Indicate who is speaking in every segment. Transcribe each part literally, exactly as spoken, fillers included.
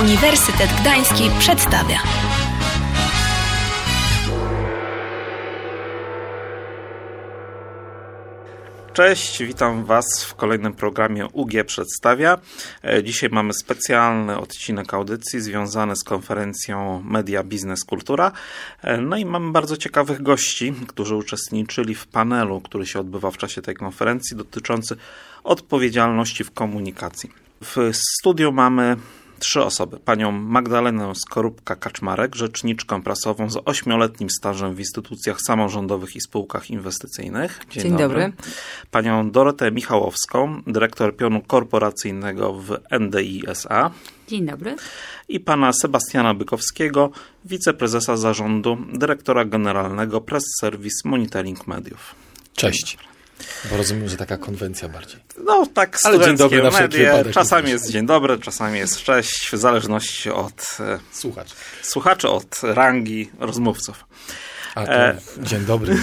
Speaker 1: Uniwersytet Gdański przedstawia.
Speaker 2: Cześć, witam Was w kolejnym programie U G Przedstawia. Dzisiaj mamy specjalny odcinek audycji związany z konferencją Media, Biznes, Kultura. No i mamy bardzo ciekawych gości, którzy uczestniczyli w panelu, który się odbywa w czasie tej konferencji, dotyczący odpowiedzialności w komunikacji. W studiu mamy trzy osoby. Panią Magdalenę Skorupka-Kaczmarek, rzeczniczkę prasową z ośmioletnim stażem w instytucjach samorządowych i spółkach inwestycyjnych.
Speaker 3: Dzień, Dzień dobry. dobry.
Speaker 2: Panią Dorotę Michałowską, dyrektor pionu korporacyjnego w N D I S A.
Speaker 4: Dzień dobry.
Speaker 2: I pana Sebastiana Bykowskiego, wiceprezesa zarządu, dyrektora generalnego Press Service Monitoring Mediów.
Speaker 5: Cześć. Bo rozumiem, że taka konwencja bardziej.
Speaker 2: No tak,
Speaker 5: ale dzień dobry na wszelki wypadek.
Speaker 2: Czasami jest dzień dobry, czasami jest cześć, w zależności od
Speaker 5: słuchaczy,
Speaker 2: słuchaczy od rangi rozmówców.
Speaker 5: A to e... dzień dobry.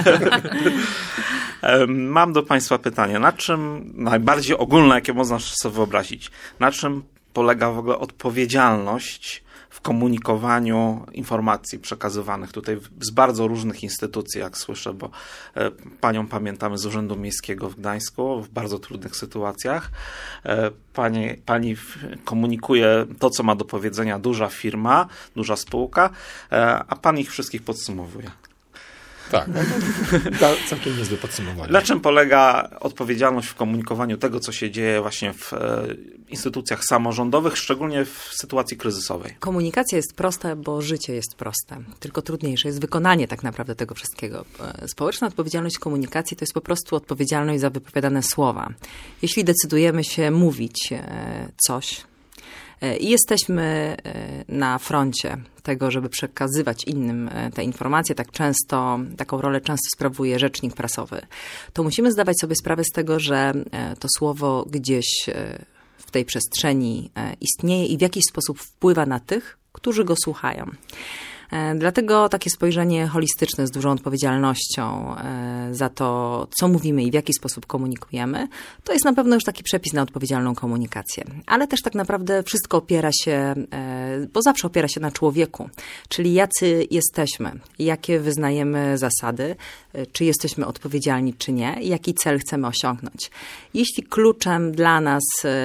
Speaker 2: Mam do Państwa pytanie, na czym, najbardziej ogólne, jakie można sobie wyobrazić, na czym polega w ogóle odpowiedzialność w komunikowaniu informacji przekazywanych tutaj z bardzo różnych instytucji, jak słyszę, bo panią pamiętamy z Urzędu Miejskiego w Gdańsku w bardzo trudnych sytuacjach. Pani, pani komunikuje to, co ma do powiedzenia duża firma, duża spółka, a pan ich wszystkich podsumowuje.
Speaker 5: Tak, no to całkiem niezłe podsumowanie.
Speaker 2: Na czym polega odpowiedzialność w komunikowaniu tego, co się dzieje właśnie w instytucjach samorządowych, szczególnie w sytuacji kryzysowej?
Speaker 3: Komunikacja jest prosta, bo życie jest proste. Tylko trudniejsze jest wykonanie tak naprawdę tego wszystkiego. Społeczna odpowiedzialność w komunikacji to jest po prostu odpowiedzialność za wypowiadane słowa. Jeśli decydujemy się mówić coś i jesteśmy na froncie tego, żeby przekazywać innym te informacje, tak często, taką rolę często sprawuje rzecznik prasowy, to musimy zdawać sobie sprawę z tego, że to słowo gdzieś w tej przestrzeni istnieje i w jakiś sposób wpływa na tych, którzy go słuchają. Dlatego takie spojrzenie holistyczne z dużą odpowiedzialnością za to, co mówimy i w jaki sposób komunikujemy, to jest na pewno już taki przepis na odpowiedzialną komunikację. Ale też tak naprawdę wszystko opiera się, bo zawsze opiera się na człowieku, czyli jacy jesteśmy, jakie wyznajemy zasady, czy jesteśmy odpowiedzialni, czy nie, i jaki cel chcemy osiągnąć. Jeśli kluczem dla nas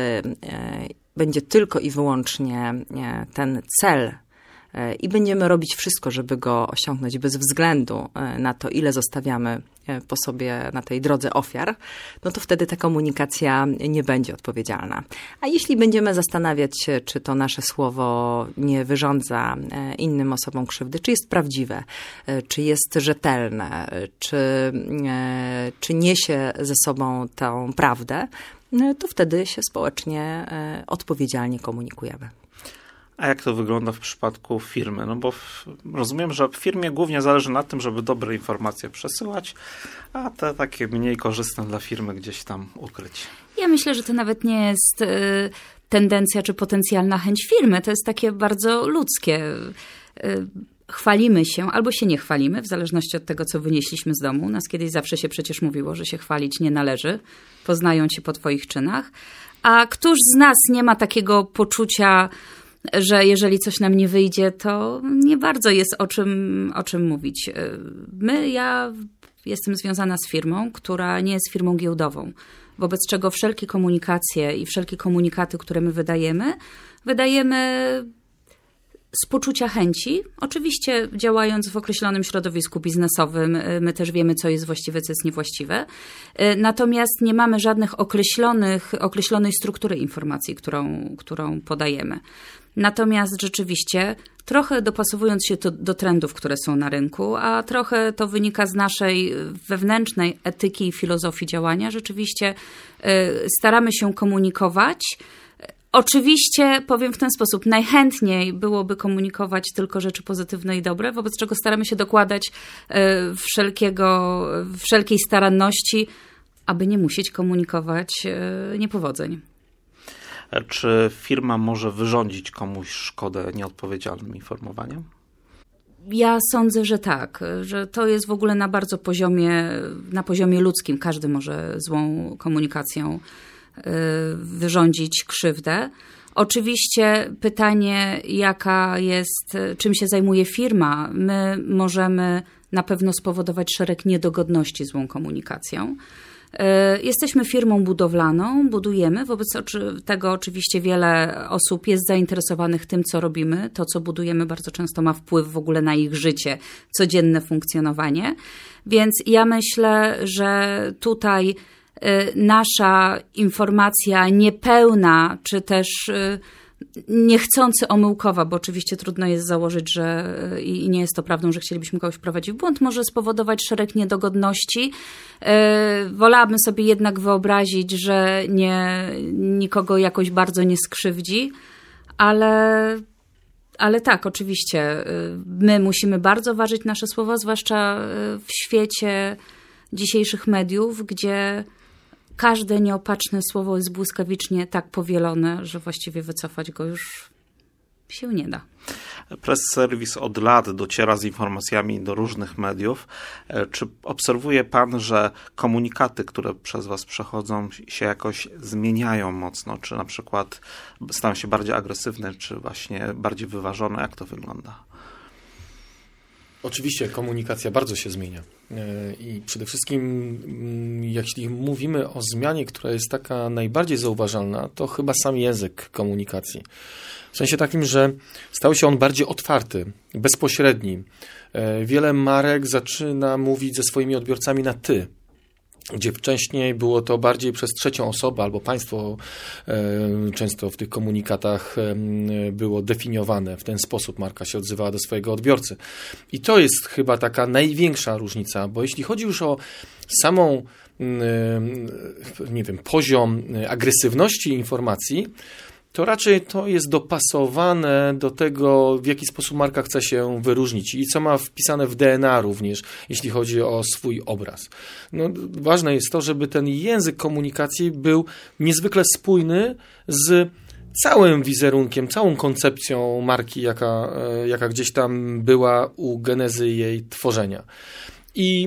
Speaker 3: będzie tylko i wyłącznie ten cel, i będziemy robić wszystko, żeby go osiągnąć bez względu na to, ile zostawiamy po sobie na tej drodze ofiar, no to wtedy ta komunikacja nie będzie odpowiedzialna. A jeśli będziemy zastanawiać się, czy to nasze słowo nie wyrządza innym osobom krzywdy, czy jest prawdziwe, czy jest rzetelne, czy, czy niesie ze sobą tę prawdę, to wtedy się społecznie odpowiedzialnie komunikujemy.
Speaker 2: A jak to wygląda w przypadku firmy? No bo w, rozumiem, że w firmie głównie zależy na tym, żeby dobre informacje przesyłać, a te takie mniej korzystne dla firmy gdzieś tam ukryć.
Speaker 4: Ja myślę, że to nawet nie jest y, tendencja czy potencjalna chęć firmy. To jest takie bardzo ludzkie. Y, chwalimy się albo się nie chwalimy, w zależności od tego, co wynieśliśmy z domu. Nas kiedyś zawsze się przecież mówiło, że się chwalić nie należy. Poznają cię po twoich czynach. A któż z nas nie ma takiego poczucia, że jeżeli coś nam nie wyjdzie, to nie bardzo jest o czym, o czym mówić. My, ja jestem związana z firmą, która nie jest firmą giełdową, wobec czego wszelkie komunikacje i wszelkie komunikaty, które my wydajemy, wydajemy z poczucia chęci. Oczywiście działając w określonym środowisku biznesowym, my też wiemy, co jest właściwe, co jest niewłaściwe. Natomiast nie mamy żadnych określonych, określonej struktury informacji, którą, którą podajemy. Natomiast rzeczywiście trochę dopasowując się to do trendów, które są na rynku, a trochę to wynika z naszej wewnętrznej etyki i filozofii działania, rzeczywiście staramy się komunikować. Oczywiście, powiem w ten sposób, najchętniej byłoby komunikować tylko rzeczy pozytywne i dobre, wobec czego staramy się dokładać wszelkiego, wszelkiej staranności, aby nie musieć komunikować niepowodzeń.
Speaker 2: Czy firma może wyrządzić komuś szkodę nieodpowiedzialnym informowaniem?
Speaker 4: Ja sądzę, że tak, że to jest w ogóle na bardzo poziomie, na poziomie ludzkim. Każdy może złą komunikacją wyrządzić krzywdę. Oczywiście pytanie, jaka jest, czym się zajmuje firma. My możemy na pewno spowodować szereg niedogodności złą komunikacją. Jesteśmy firmą budowlaną, budujemy, wobec tego oczywiście wiele osób jest zainteresowanych tym, co robimy. To, co budujemy, bardzo często ma wpływ w ogóle na ich życie, codzienne funkcjonowanie. Więc ja myślę, że tutaj nasza informacja niepełna, czy też niechcący omyłkowa, bo oczywiście trudno jest założyć, że i nie jest to prawdą, że chcielibyśmy kogoś wprowadzić w błąd, może spowodować szereg niedogodności. Wolałabym sobie jednak wyobrazić, że nie, nikogo jakoś bardzo nie skrzywdzi, ale, ale tak, oczywiście, my musimy bardzo ważyć nasze słowa, zwłaszcza w świecie dzisiejszych mediów, gdzie każde nieopatrzne słowo jest błyskawicznie tak powielone, że właściwie wycofać go już się nie da.
Speaker 2: Press Service od lat dociera z informacjami do różnych mediów. Czy obserwuje pan, że komunikaty, które przez was przechodzą, się jakoś zmieniają mocno? Czy na przykład stają się bardziej agresywne, czy właśnie bardziej wyważone? Jak to wygląda?
Speaker 5: Oczywiście komunikacja bardzo się zmienia i przede wszystkim jeśli mówimy o zmianie, która jest taka najbardziej zauważalna, to chyba sam język komunikacji. W sensie takim, że stał się on bardziej otwarty, bezpośredni. Wiele marek zaczyna mówić ze swoimi odbiorcami na ty, gdzie wcześniej było to bardziej przez trzecią osobę albo państwo często w tych komunikatach było definiowane. W ten sposób marka się odzywała do swojego odbiorcy. I to jest chyba taka największa różnica, bo jeśli chodzi już o samą, nie wiem, poziom agresywności informacji, to raczej to jest dopasowane do tego, w jaki sposób marka chce się wyróżnić i co ma wpisane w D N A również, jeśli chodzi o swój obraz. No, ważne jest to, żeby ten język komunikacji był niezwykle spójny z całym wizerunkiem, całą koncepcją marki, jaka, jaka gdzieś tam była u genezy jej tworzenia. I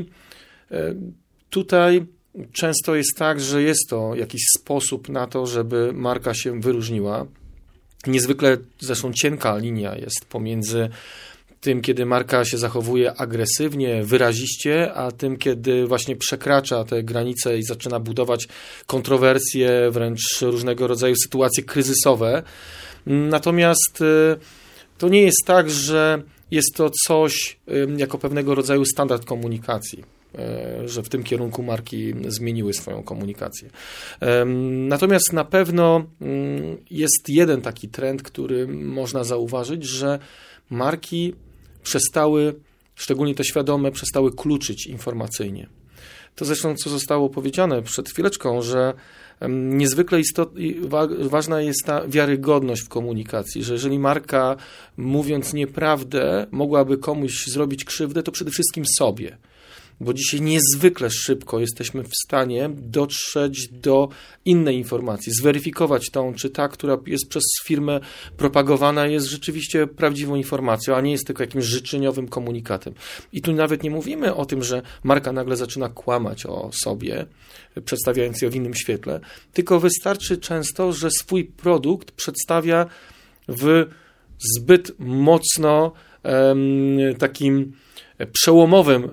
Speaker 5: tutaj często jest tak, że jest to jakiś sposób na to, żeby marka się wyróżniła. Niezwykle zresztą cienka linia jest pomiędzy tym, kiedy marka się zachowuje agresywnie, wyraziście, a tym, kiedy właśnie przekracza te granice i zaczyna budować kontrowersje, wręcz różnego rodzaju sytuacje kryzysowe. Natomiast to nie jest tak, że jest to coś jako pewnego rodzaju standard komunikacji, że w tym kierunku marki zmieniły swoją komunikację. Natomiast na pewno jest jeden taki trend, który można zauważyć, że marki przestały, szczególnie te świadome, przestały kluczyć informacyjnie. To zresztą, co zostało powiedziane przed chwileczką, że niezwykle istot, ważna jest ta wiarygodność w komunikacji, że jeżeli marka, mówiąc nieprawdę, mogłaby komuś zrobić krzywdę, to przede wszystkim sobie. Bo dzisiaj niezwykle szybko jesteśmy w stanie dotrzeć do innej informacji, zweryfikować tą, czy ta, która jest przez firmę propagowana, jest rzeczywiście prawdziwą informacją, a nie jest tylko jakimś życzeniowym komunikatem. I tu nawet nie mówimy o tym, że marka nagle zaczyna kłamać o sobie, przedstawiając ją w innym świetle, tylko wystarczy często, że swój produkt przedstawia w zbyt mocno um, takim przełomowym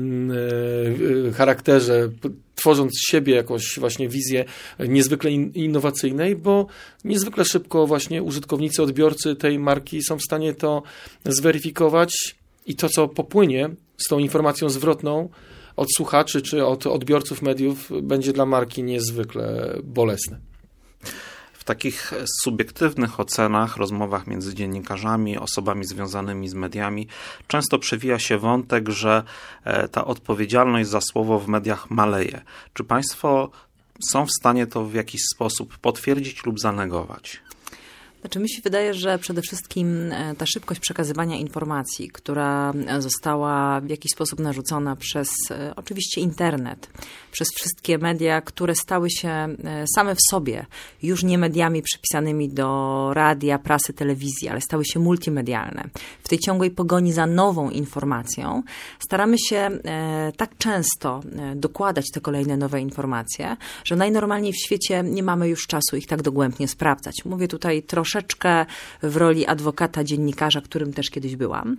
Speaker 5: charakterze, tworząc z siebie jakąś właśnie wizję niezwykle innowacyjnej, bo niezwykle szybko właśnie użytkownicy, odbiorcy tej marki są w stanie to zweryfikować i to, co popłynie z tą informacją zwrotną od słuchaczy czy od odbiorców mediów, będzie dla marki niezwykle bolesne.
Speaker 2: W takich subiektywnych ocenach, rozmowach między dziennikarzami, osobami związanymi z mediami, często przewija się wątek, że ta odpowiedzialność za słowo w mediach maleje. Czy państwo są w stanie to w jakiś sposób potwierdzić lub zanegować?
Speaker 3: Znaczy, mi się wydaje, że przede wszystkim ta szybkość przekazywania informacji, która została w jakiś sposób narzucona przez oczywiście internet, przez wszystkie media, które stały się same w sobie już nie mediami przypisanymi do radia, prasy, telewizji, ale stały się multimedialne. W tej ciągłej pogoni za nową informacją staramy się tak często dokładać te kolejne nowe informacje, że najnormalniej w świecie nie mamy już czasu ich tak dogłębnie sprawdzać. Mówię tutaj troszeczkę w roli adwokata, dziennikarza, którym też kiedyś byłam.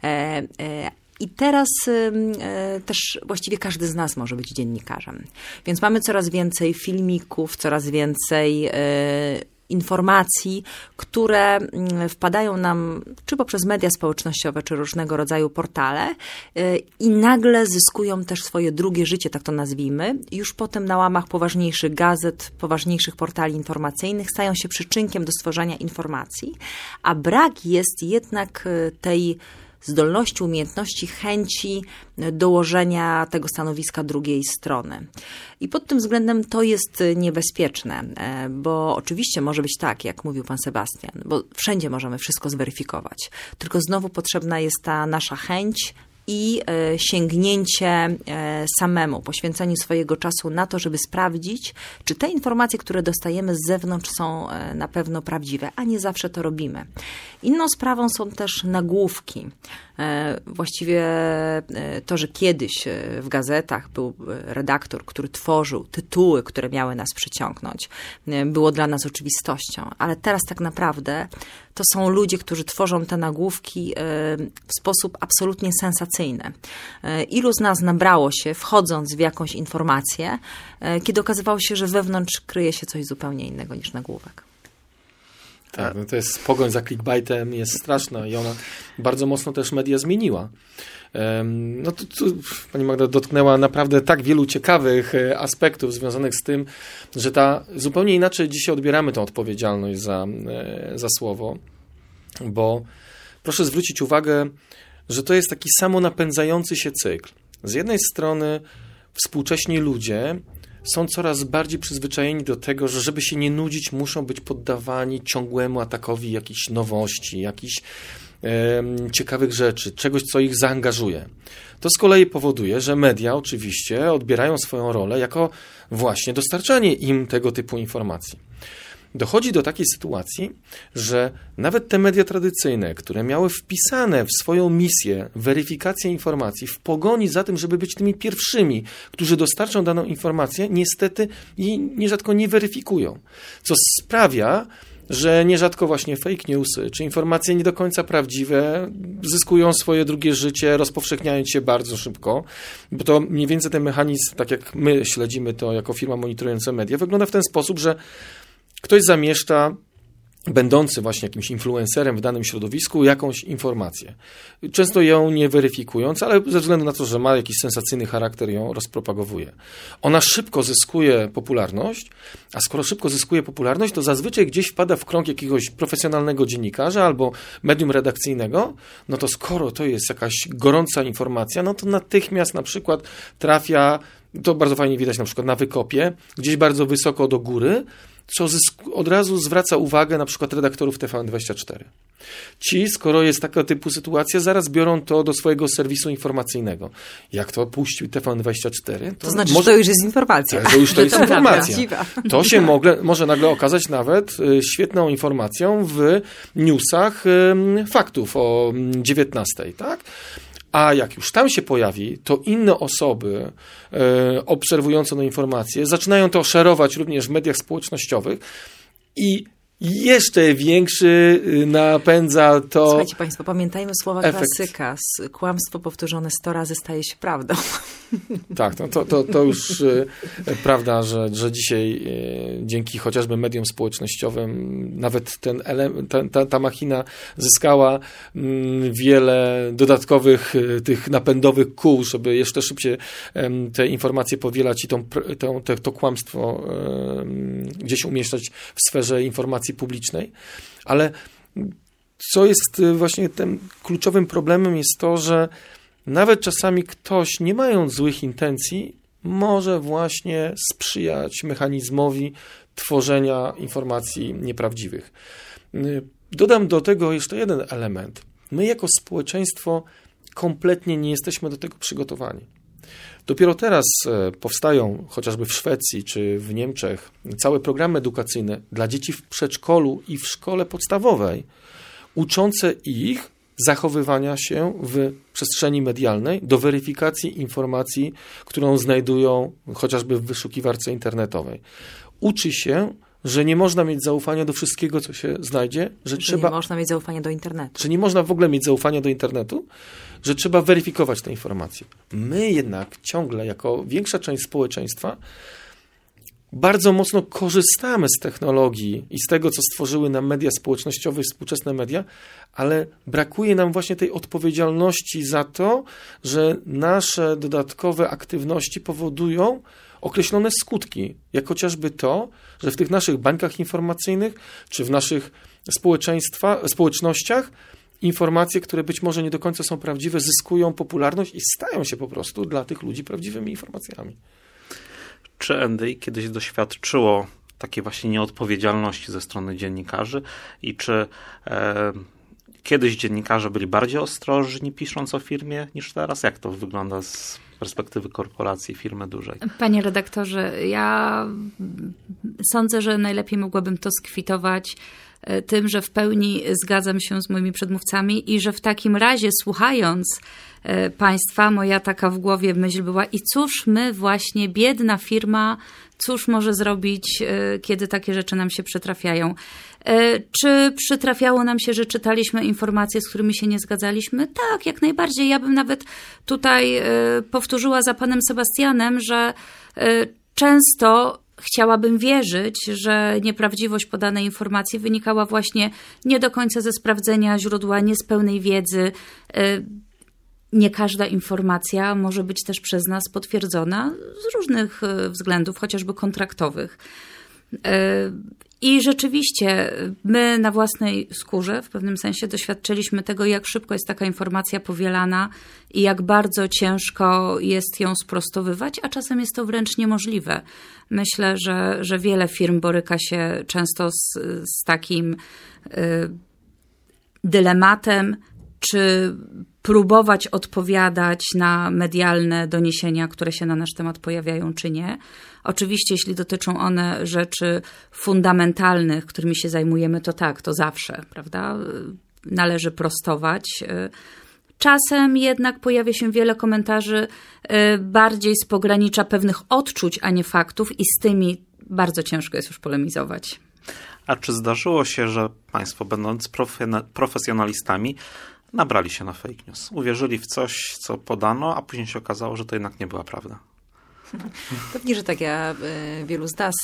Speaker 3: I teraz też właściwie każdy z nas może być dziennikarzem. Więc mamy coraz więcej filmików, coraz więcej informacji, które wpadają nam czy poprzez media społecznościowe, czy różnego rodzaju portale i nagle zyskują też swoje drugie życie, tak to nazwijmy. Już potem na łamach poważniejszych gazet, poważniejszych portali informacyjnych stają się przyczynkiem do stworzenia informacji, a brak jest jednak tej zdolności, umiejętności, chęci dołożenia tego stanowiska drugiej strony. I pod tym względem to jest niebezpieczne, bo oczywiście może być tak, jak mówił pan Sebastian, bo wszędzie możemy wszystko zweryfikować, tylko znowu potrzebna jest ta nasza chęć i sięgnięcie samemu, poświęcenie swojego czasu na to, żeby sprawdzić, czy te informacje, które dostajemy z zewnątrz, są na pewno prawdziwe, a nie zawsze to robimy. Inną sprawą są też nagłówki. Właściwie to, że kiedyś w gazetach był redaktor, który tworzył tytuły, które miały nas przyciągnąć, było dla nas oczywistością, ale teraz tak naprawdę to są ludzie, którzy tworzą te nagłówki w sposób absolutnie sensacyjny. Ilu z nas nabrało się, wchodząc w jakąś informację, kiedy okazywało się, że wewnątrz kryje się coś zupełnie innego niż nagłówek.
Speaker 5: Tak, no to jest pogoń za clickbaitem, jest straszna i ona bardzo mocno też media zmieniła. No to, to pani Magda dotknęła naprawdę tak wielu ciekawych aspektów związanych z tym, że ta zupełnie inaczej dzisiaj odbieramy tę odpowiedzialność za, za słowo, bo proszę zwrócić uwagę, że to jest taki samonapędzający się cykl. Z jednej strony współcześni ludzie są coraz bardziej przyzwyczajeni do tego, że żeby się nie nudzić, muszą być poddawani ciągłemu atakowi jakichś nowości, jakichś e, ciekawych rzeczy, czegoś, co ich zaangażuje. To z kolei powoduje, że media oczywiście odbierają swoją rolę jako właśnie dostarczanie im tego typu informacji. Dochodzi do takiej sytuacji, że nawet te media tradycyjne, które miały wpisane w swoją misję weryfikację informacji w pogoni za tym, żeby być tymi pierwszymi, którzy dostarczą daną informację, niestety jej nierzadko nie weryfikują. Co sprawia, że nierzadko właśnie fake newsy, czy informacje nie do końca prawdziwe zyskują swoje drugie życie, rozpowszechniając się bardzo szybko, bo to mniej więcej ten mechanizm, tak jak my śledzimy to jako firma monitorująca media, wygląda w ten sposób, że ktoś zamieszcza, będący właśnie jakimś influencerem w danym środowisku, jakąś informację. Często ją nie weryfikując, ale ze względu na to, że ma jakiś sensacyjny charakter, ją rozpropagowuje. Ona szybko zyskuje popularność, a skoro szybko zyskuje popularność, to zazwyczaj gdzieś wpada w krąg jakiegoś profesjonalnego dziennikarza albo medium redakcyjnego, no to skoro to jest jakaś gorąca informacja, no to natychmiast na przykład trafia, to bardzo fajnie widać na przykład na Wykopie, gdzieś bardzo wysoko do góry, co od razu zwraca uwagę na przykład redaktorów T V N dwadzieścia cztery. Ci, skoro jest taka typu sytuacja, zaraz biorą to do swojego serwisu informacyjnego. Jak to puścił T V N dwadzieścia cztery? To,
Speaker 3: to znaczy,
Speaker 5: może...
Speaker 3: że to już jest informacja.
Speaker 5: Tak, to już to jest
Speaker 3: to
Speaker 5: informacja.
Speaker 3: prawdziwa.
Speaker 5: To się mogle, może nagle okazać nawet świetną informacją w newsach faktów o dziewiętnastej, tak? A jak już tam się pojawi, to inne osoby e, obserwujące tę informację zaczynają to szerować również w mediach społecznościowych i jeszcze większy napędza to...
Speaker 3: Słuchajcie państwo, pamiętajmy słowa
Speaker 5: efekt.
Speaker 3: klasyka. Kłamstwo powtórzone sto razy staje się prawdą.
Speaker 5: Tak, no to, to, to już e, prawda, że, że dzisiaj e, dzięki chociażby mediom społecznościowym nawet ten ele- ta, ta, ta machina zyskała m, wiele dodatkowych e, tych napędowych kół, żeby jeszcze szybciej e, te informacje powielać i tą, tą, te, to kłamstwo e, gdzieś umieszczać w sferze informacji publicznej, ale co jest właśnie tym kluczowym problemem jest to, że nawet czasami ktoś, nie mając złych intencji, może właśnie sprzyjać mechanizmowi tworzenia informacji nieprawdziwych. Dodam do tego jeszcze jeden element. My jako społeczeństwo kompletnie nie jesteśmy do tego przygotowani. Dopiero teraz powstają, chociażby w Szwecji czy w Niemczech, całe programy edukacyjne dla dzieci w przedszkolu i w szkole podstawowej, uczące ich zachowywania się w przestrzeni medialnej do weryfikacji informacji, którą znajdują chociażby w wyszukiwarce internetowej. Uczy się, że nie można mieć zaufania do wszystkiego, co się znajdzie, że,
Speaker 3: że
Speaker 5: trzeba...
Speaker 3: nie można mieć zaufania do internetu.
Speaker 5: Że nie można w ogóle mieć zaufania do internetu, że trzeba weryfikować te informacje. My jednak ciągle, jako większa część społeczeństwa, bardzo mocno korzystamy z technologii i z tego, co stworzyły nam media społecznościowe i współczesne media, ale brakuje nam właśnie tej odpowiedzialności za to, że nasze dodatkowe aktywności powodują określone skutki, jak chociażby to, że w tych naszych bańkach informacyjnych czy w naszych społeczeństwa, społecznościach informacje, które być może nie do końca są prawdziwe, zyskują popularność i stają się po prostu dla tych ludzi prawdziwymi informacjami.
Speaker 2: Czy N D I kiedyś doświadczyło takiej właśnie nieodpowiedzialności ze strony dziennikarzy i czy e, kiedyś dziennikarze byli bardziej ostrożni pisząc o firmie niż teraz? Jak to wygląda z perspektywy korporacji, firmy dużej?
Speaker 4: Panie redaktorze, ja sądzę, że najlepiej mogłabym to skwitować tym, że w pełni zgadzam się z moimi przedmówcami i że w takim razie, słuchając Państwa, moja taka w głowie myśl była: i cóż my właśnie, biedna firma, cóż może zrobić, kiedy takie rzeczy nam się przytrafiają? Czy przytrafiało nam się, że czytaliśmy informacje, z którymi się nie zgadzaliśmy? Tak, jak najbardziej. Ja bym nawet tutaj powtórzyła za panem Sebastianem, że często chciałabym wierzyć, że nieprawdziwość podanej informacji wynikała właśnie nie do końca ze sprawdzenia źródła, nie z pełnej wiedzy. Nie każda informacja może być też przez nas potwierdzona z różnych względów, chociażby kontraktowych. I rzeczywiście my na własnej skórze w pewnym sensie doświadczyliśmy tego, jak szybko jest taka informacja powielana i jak bardzo ciężko jest ją sprostowywać, a czasem jest to wręcz niemożliwe. Myślę, że, że wiele firm boryka się często z, z takim y, dylematem, czy próbować odpowiadać na medialne doniesienia, które się na nasz temat pojawiają, czy nie. Oczywiście, jeśli dotyczą one rzeczy fundamentalnych, którymi się zajmujemy, to tak, to zawsze, prawda? Należy prostować. Czasem jednak pojawia się wiele komentarzy bardziej z pogranicza pewnych odczuć, a nie faktów, i z tymi bardzo ciężko jest już polemizować.
Speaker 2: A czy zdarzyło się, że Państwo, będąc profesjonalistami, nabrali się na fake news? Uwierzyli w coś, co podano, a później się okazało, że to jednak nie była prawda?
Speaker 3: Pewnie, że tak. Ja, wielu z nas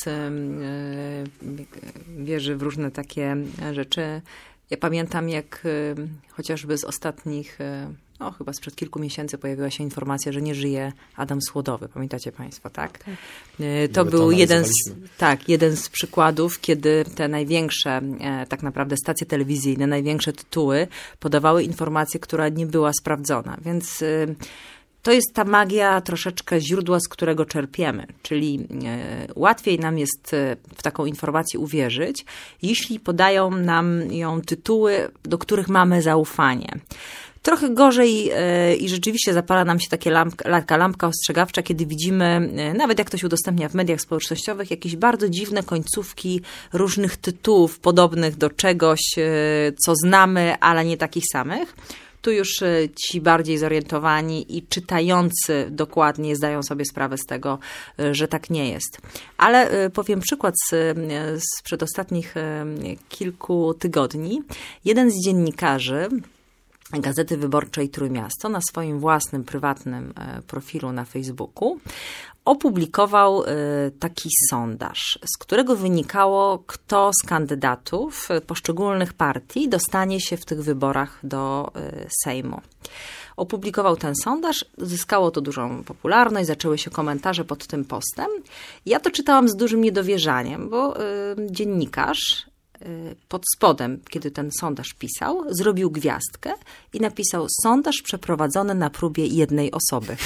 Speaker 3: wierzy w różne takie rzeczy. Ja pamiętam, jak chociażby z ostatnich, no chyba sprzed kilku miesięcy pojawiła się informacja, że nie żyje Adam Słodowy. Pamiętacie Państwo, tak? tak. To Nawet był jeden z, tak, jeden z przykładów, kiedy te największe tak naprawdę stacje telewizyjne, największe tytuły podawały informację, która nie była sprawdzona. Więc to jest ta magia troszeczkę źródła, z którego czerpiemy. Czyli łatwiej nam jest w taką informację uwierzyć, jeśli podają nam ją tytuły, do których mamy zaufanie. Trochę gorzej i rzeczywiście zapala nam się takie lampka, taka lampka ostrzegawcza, kiedy widzimy, nawet jak to się udostępnia w mediach społecznościowych, jakieś bardzo dziwne końcówki różnych tytułów podobnych do czegoś, co znamy, ale nie takich samych. Tu już ci bardziej zorientowani i czytający dokładnie zdają sobie sprawę z tego, że tak nie jest. Ale powiem przykład z, z przedostatnich kilku tygodni. Jeden z dziennikarzy Gazety Wyborczej Trójmiasto na swoim własnym, prywatnym profilu na Facebooku opublikował taki sondaż, z którego wynikało, kto z kandydatów poszczególnych partii dostanie się w tych wyborach do Sejmu. Opublikował ten sondaż, zyskało to dużą popularność, zaczęły się komentarze pod tym postem. Ja to czytałam z dużym niedowierzaniem, bo dziennikarz pod spodem, kiedy ten sondaż pisał, zrobił gwiazdkę i napisał: sondaż przeprowadzony na próbie jednej osoby.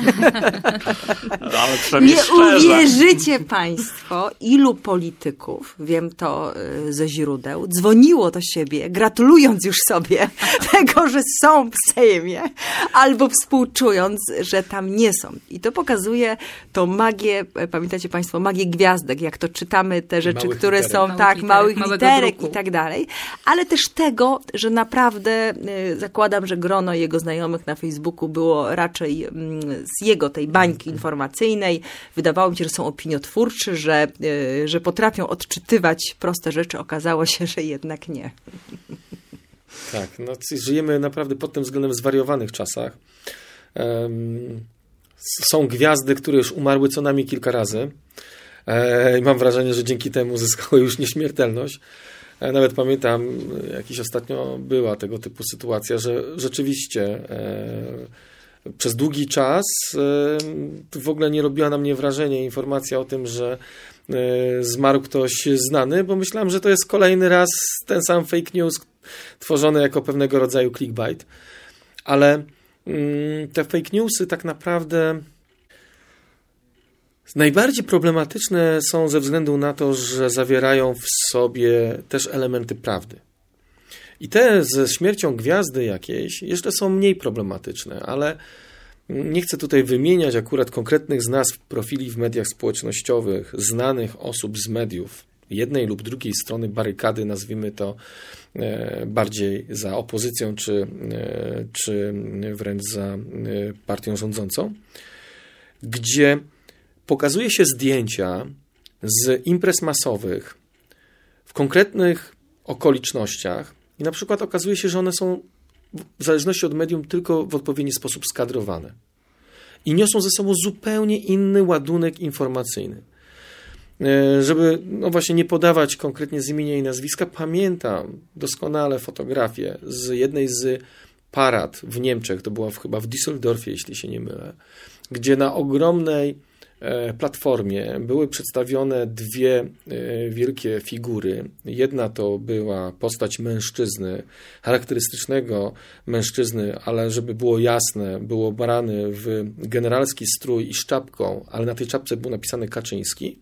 Speaker 2: Ale przynajmniej
Speaker 3: Nie
Speaker 2: szczerze.
Speaker 3: uwierzycie państwo, ilu polityków, wiem to ze źródeł, dzwoniło do siebie, gratulując już sobie tego, że są w Sejmie, albo współczując, że tam nie są. I to pokazuje tą magię, pamiętacie państwo, magię gwiazdek, jak to czytamy, te rzeczy,
Speaker 5: Małych
Speaker 3: które
Speaker 5: literek.
Speaker 3: są,
Speaker 4: Małych
Speaker 3: tak,
Speaker 4: literek,
Speaker 3: małych
Speaker 4: małego
Speaker 3: literek
Speaker 4: druku.
Speaker 3: i tak dalej, ale też tego, że naprawdę y, zakładam, że grono jego znajomych na Facebooku było raczej mm, z jego tej bańki informacyjnej. Wydawało mi się, że są opiniotwórczy, że, y, że potrafią odczytywać proste rzeczy. Okazało się, że jednak nie.
Speaker 5: Tak, no, żyjemy naprawdę pod tym względem w zwariowanych czasach. Um, są gwiazdy, które już umarły co najmniej kilka razy. E, i mam wrażenie, że dzięki temu zyskały już nieśmiertelność. E, nawet pamiętam, jakiś ostatnio była tego typu sytuacja, że rzeczywiście e, przez długi czas e, w ogóle nie robiła na mnie wrażenia informacja o tym, że e, zmarł ktoś znany, bo myślałem, że to jest kolejny raz ten sam fake news tworzony jako pewnego rodzaju clickbait. Ale mm, te fake newsy tak naprawdę najbardziej problematyczne są ze względu na to, że zawierają w sobie też elementy prawdy. I te ze śmiercią gwiazdy jakiejś jeszcze są mniej problematyczne, ale nie chcę tutaj wymieniać akurat konkretnych z nazw profili w mediach społecznościowych, znanych osób z mediów, jednej lub drugiej strony barykady, nazwijmy to bardziej za opozycją, czy, czy wręcz za partią rządzącą, gdzie pokazuje się zdjęcia z imprez masowych w konkretnych okolicznościach i na przykład okazuje się, że one są w zależności od medium tylko w odpowiedni sposób skadrowane i niosą ze sobą zupełnie inny ładunek informacyjny. Żeby no właśnie nie podawać konkretnie z imienia i nazwiska, pamiętam doskonale fotografię z jednej z parad w Niemczech, to była chyba w Düsseldorfie, jeśli się nie mylę, gdzie na ogromnej platformie były przedstawione dwie wielkie figury. Jedna to była postać mężczyzny, charakterystycznego mężczyzny, ale żeby było jasne, był ubrany w generalski strój i z czapką, ale na tej czapce był napisany Kaczyński.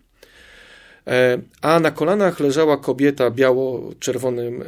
Speaker 5: A na kolanach leżała kobieta w biało-czerwonym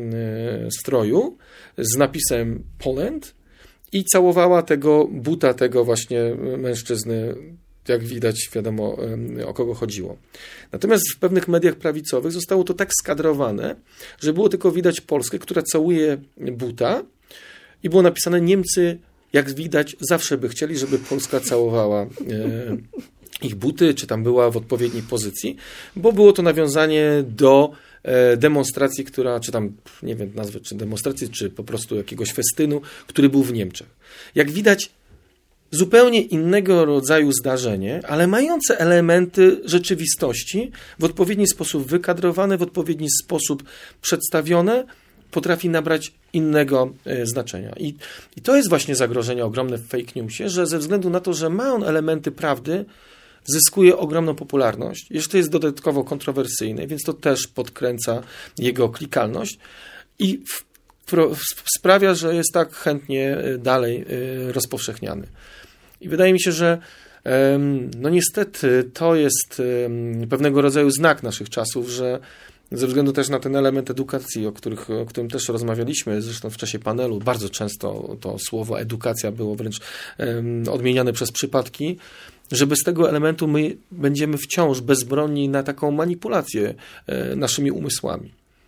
Speaker 5: stroju z napisem Poland i całowała tego buta, tego właśnie mężczyzny. Jak widać, wiadomo, o kogo chodziło. Natomiast w pewnych mediach prawicowych zostało to tak skadrowane, że było tylko widać Polskę, która całuje buta i było napisane: Niemcy, jak widać, zawsze by chcieli, żeby Polska całowała ich buty, czy tam była w odpowiedniej pozycji, bo było to nawiązanie do demonstracji, która, czy tam, nie wiem, nazwę, czy demonstracji, czy po prostu jakiegoś festynu, który był w Niemczech. Jak widać, zupełnie innego rodzaju zdarzenie, ale mające elementy rzeczywistości, w odpowiedni sposób wykadrowane, w odpowiedni sposób przedstawione, potrafi nabrać innego znaczenia. I, i to jest właśnie zagrożenie ogromne w fake newsie, że ze względu na to, że ma on elementy prawdy, zyskuje ogromną popularność. Jeszcze jest dodatkowo kontrowersyjny, więc to też podkręca jego klikalność i w, w, sprawia, że jest tak chętnie dalej rozpowszechniany. I wydaje mi się, że no niestety to jest pewnego rodzaju znak naszych czasów, że ze względu też na ten element edukacji, o, których, o którym też rozmawialiśmy, zresztą w czasie panelu, bardzo często to słowo edukacja było wręcz odmieniane przez przypadki, że bez tego elementu my będziemy wciąż bezbronni na taką manipulację naszymi umysłami.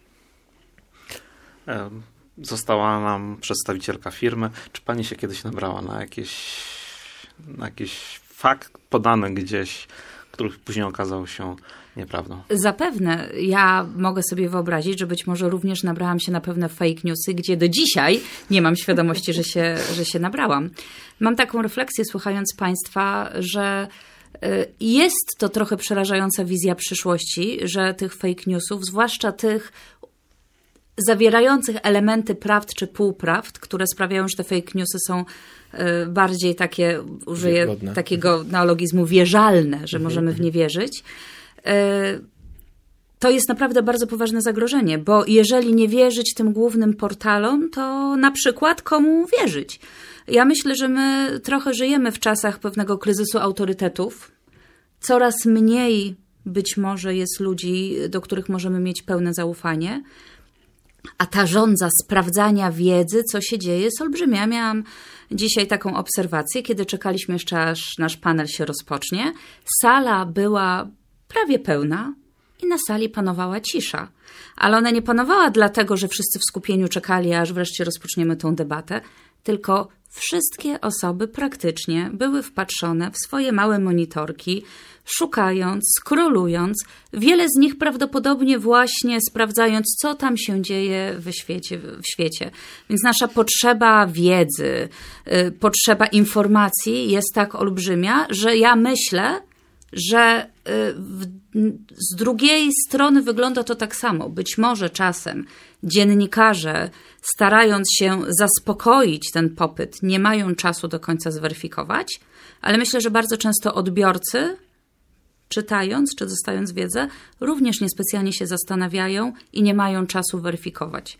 Speaker 2: Została nam przedstawicielka firmy. Czy pani się kiedyś nabrała na jakieś, na jakiś fakt podany gdzieś, który później okazał się nieprawdą?
Speaker 4: Zapewne. Ja mogę sobie wyobrazić, że być może również nabrałam się na pewne fake newsy, gdzie do dzisiaj nie mam świadomości, że się, że się nabrałam. Mam taką refleksję, słuchając państwa, że jest to trochę przerażająca wizja przyszłości, że tych fake newsów, zwłaszcza tych zawierających elementy prawd czy półprawd, które sprawiają, że te fake newsy są bardziej takie, użyję
Speaker 5: Wiarygodne. Takiego
Speaker 4: neologizmu, wierzalne, że możemy w nie wierzyć. to jest naprawdę bardzo poważne zagrożenie, bo jeżeli nie wierzyć tym głównym portalom, to na przykład komu wierzyć? Ja myślę, że my trochę żyjemy w czasach pewnego kryzysu autorytetów. Coraz mniej być może jest ludzi, do których możemy mieć pełne zaufanie, a ta żądza sprawdzania wiedzy, co się dzieje, jest olbrzymia. Ja miałam dzisiaj taką obserwację, kiedy czekaliśmy jeszcze, aż nasz panel się rozpocznie. Sala była prawie pełna i na sali panowała cisza. Ale ona nie panowała dlatego, że wszyscy w skupieniu czekali, aż wreszcie rozpoczniemy tą debatę, tylko wszystkie osoby praktycznie były wpatrzone w swoje małe monitorki, szukając, scrollując, wiele z nich prawdopodobnie właśnie sprawdzając, co tam się dzieje w świecie. W świecie. Więc nasza potrzeba wiedzy, y, potrzeba informacji jest tak olbrzymia, że ja myślę, że y, w, z drugiej strony wygląda to tak samo. Być może czasem dziennikarze, starając się zaspokoić ten popyt, nie mają czasu do końca zweryfikować, ale myślę, że bardzo często odbiorcy, czytając czy dostając wiedzę, również niespecjalnie się zastanawiają i nie mają czasu weryfikować.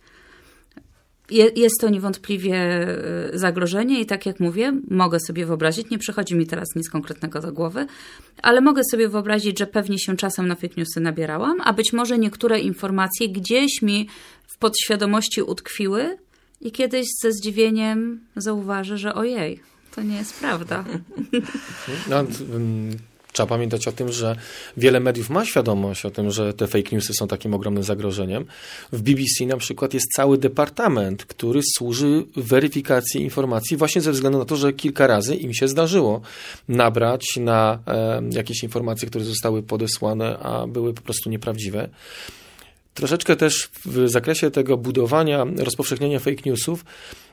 Speaker 4: Jest to niewątpliwie zagrożenie i tak jak mówię, mogę sobie wyobrazić, nie przychodzi mi teraz nic konkretnego do głowy, ale mogę sobie wyobrazić, że pewnie się czasem na fake newsy nabierałam, a być może niektóre informacje gdzieś mi w podświadomości utkwiły i kiedyś ze zdziwieniem zauważę, że ojej, to nie jest prawda.
Speaker 5: No, trzeba pamiętać o tym, że wiele mediów ma świadomość o tym, że te fake newsy są takim ogromnym zagrożeniem. W B B C na przykład jest cały departament, który służy weryfikacji informacji właśnie ze względu na to, że kilka razy im się zdarzyło nabrać na e, jakieś informacje, które zostały podesłane, a były po prostu nieprawdziwe. Troszeczkę też w zakresie tego budowania, rozpowszechniania fake newsów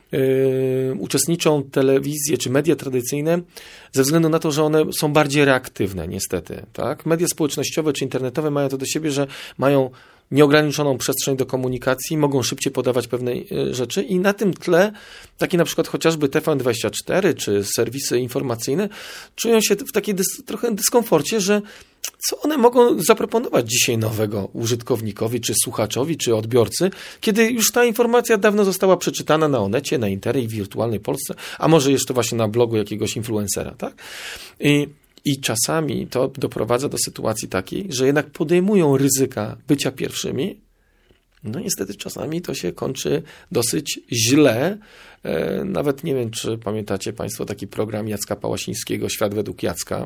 Speaker 5: Yy, uczestniczą telewizje czy media tradycyjne ze względu na to, że one są bardziej reaktywne niestety. Tak? Media społecznościowe czy internetowe mają to do siebie, że mają nieograniczoną przestrzeń do komunikacji, mogą szybciej podawać pewne rzeczy i na tym tle takie na przykład chociażby T V N dwadzieścia cztery czy serwisy informacyjne czują się w takiej dys- trochę dyskomforcie, że co one mogą zaproponować dzisiaj nowego użytkownikowi, czy słuchaczowi, czy odbiorcy, kiedy już ta informacja dawno została przeczytana na Onecie, na Interii, w wirtualnej Polsce, a może jeszcze właśnie na blogu jakiegoś influencera, tak? I, i czasami to doprowadza do sytuacji takiej, że jednak podejmują ryzyka bycia pierwszymi. No niestety czasami to się kończy dosyć źle. E, nawet nie wiem, czy pamiętacie Państwo taki program Jacka Pałasińskiego, Świat według Jacka.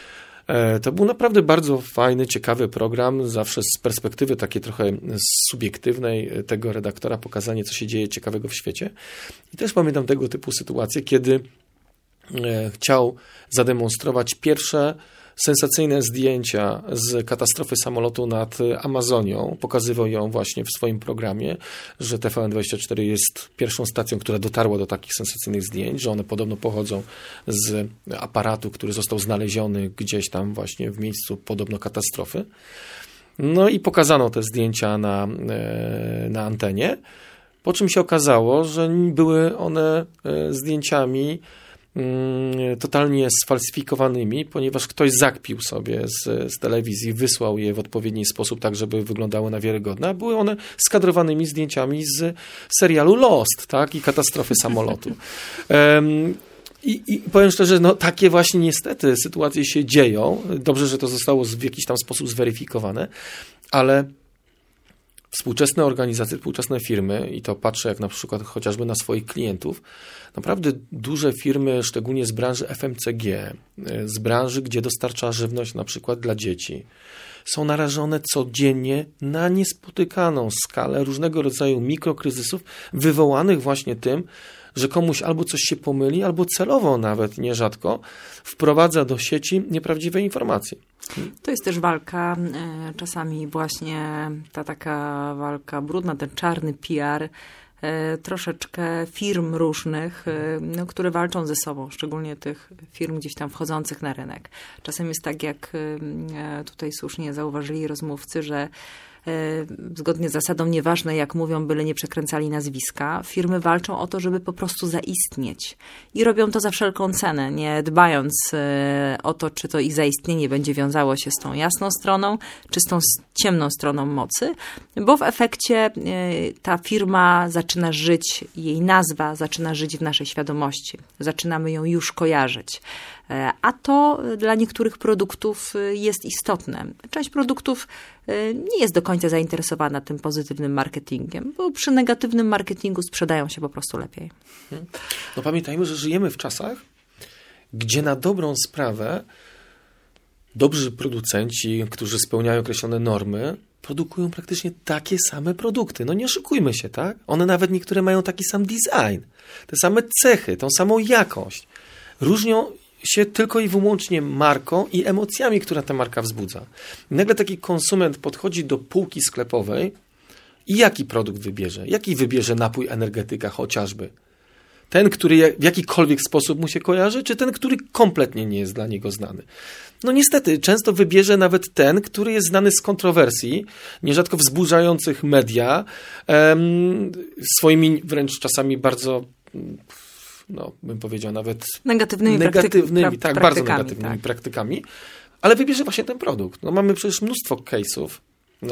Speaker 5: To był naprawdę bardzo fajny, ciekawy program, zawsze z perspektywy takiej trochę subiektywnej tego redaktora pokazanie, co się dzieje ciekawego w świecie. I też pamiętam tego typu sytuacje, kiedy chciał zademonstrować pierwsze sensacyjne zdjęcia z katastrofy samolotu nad Amazonią. Pokazywał ją właśnie w swoim programie, że T V N dwadzieścia cztery jest pierwszą stacją, która dotarła do takich sensacyjnych zdjęć, że one podobno pochodzą z aparatu, który został znaleziony gdzieś tam właśnie w miejscu podobno katastrofy. No i pokazano te zdjęcia na, na antenie, po czym się okazało, że były one zdjęciami totalnie sfalsyfikowanymi, ponieważ ktoś zakpił sobie z, z telewizji, wysłał je w odpowiedni sposób, tak żeby wyglądały na wiarygodne. Były one skadrowanymi zdjęciami z serialu Lost, tak, i katastrofy samolotu. Um, I, I powiem szczerze, no takie właśnie niestety sytuacje się dzieją. Dobrze, że to zostało w jakiś tam sposób zweryfikowane, ale współczesne organizacje, współczesne firmy, i to patrzę jak na przykład chociażby na swoich klientów, naprawdę duże firmy, szczególnie z branży F M C G, z branży, gdzie dostarcza żywność na przykład dla dzieci, są narażone codziennie na niespotykaną skalę różnego rodzaju mikrokryzysów wywołanych właśnie tym, że komuś albo coś się pomyli, albo celowo nawet nierzadko wprowadza do sieci nieprawdziwe informacje.
Speaker 3: To jest też walka, czasami właśnie ta taka walka brudna, ten czarny P R, troszeczkę firm różnych, no, które walczą ze sobą, szczególnie tych firm gdzieś tam wchodzących na rynek. Czasem jest tak, jak tutaj słusznie zauważyli rozmówcy, że zgodnie z zasadą nieważne jak mówią, byle nie przekręcali nazwiska, firmy walczą o to, żeby po prostu zaistnieć. I robią to za wszelką cenę, nie dbając o to, czy to ich zaistnienie będzie wiązało się z tą jasną stroną, czy z tą ciemną stroną mocy, bo w efekcie ta firma zaczyna żyć, jej nazwa zaczyna żyć w naszej świadomości. Zaczynamy ją już kojarzyć. A to dla niektórych produktów jest istotne. Część produktów nie jest do końca zainteresowana tym pozytywnym marketingiem, bo przy negatywnym marketingu sprzedają się po prostu lepiej.
Speaker 5: No pamiętajmy, że żyjemy w czasach, gdzie na dobrą sprawę dobrzy producenci, którzy spełniają określone normy, produkują praktycznie takie same produkty. No nie oszukujmy się, tak? One nawet niektóre mają taki sam design, te same cechy, tą samą jakość. Różnią się tylko i wyłącznie marką i emocjami, które ta marka wzbudza. I nagle taki konsument podchodzi do półki sklepowej i jaki produkt wybierze? Jaki wybierze napój energetyka chociażby? Ten, który w jakikolwiek sposób mu się kojarzy, czy ten, który kompletnie nie jest dla niego znany? No niestety, często wybierze nawet ten, który jest znany z kontrowersji, nierzadko wzbudzających media, em, swoimi wręcz czasami bardzo, no bym powiedział nawet
Speaker 3: negatywnymi,
Speaker 5: negatywnymi
Speaker 3: praktyk-
Speaker 5: tak, bardzo negatywnymi tak. praktykami, ale wybierze właśnie ten produkt. No mamy przecież mnóstwo case'ów, no,